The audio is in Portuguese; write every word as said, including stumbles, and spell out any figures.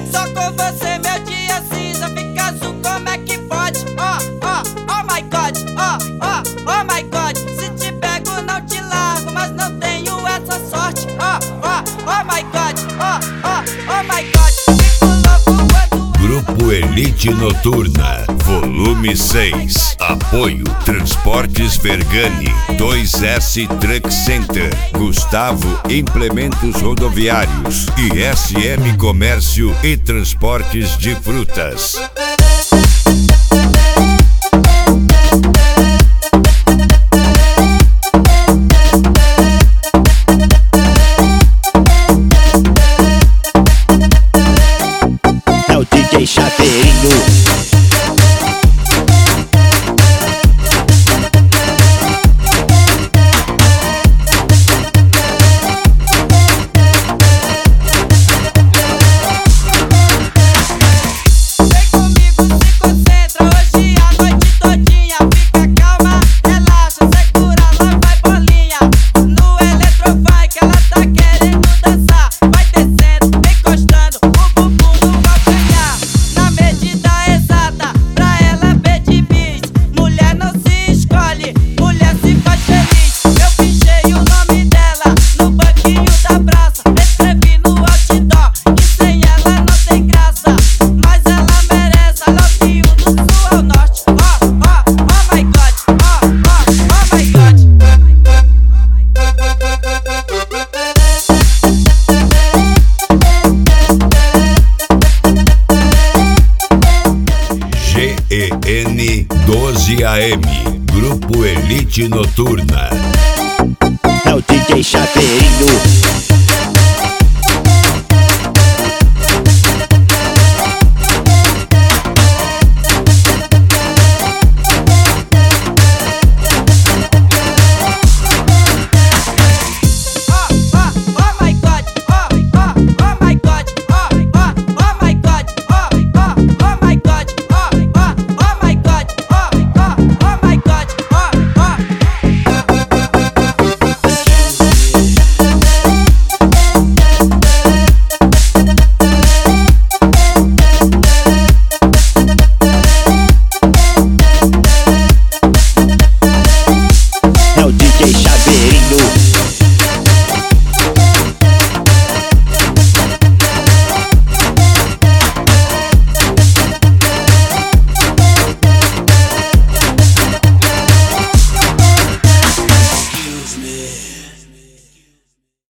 Só com você meu dia cinza fica azul, como é que pode? Oh, oh, oh my God, oh, oh, oh my God. Se te pego não te largo, mas não tenho essa sorte. Oh, oh, oh my God, oh, oh, oh my God. Fico louco quando... Grupo Elite Noturna, volume seis. Apoio Transportes Vergani, dois S Truck Center, Gustavo Implementos Rodoviários e S M Comércio e Transportes de Frutas. É o D J Chaveirinho. G E N doze A M, Grupo Elite Noturna. É o D J Chaveirinho.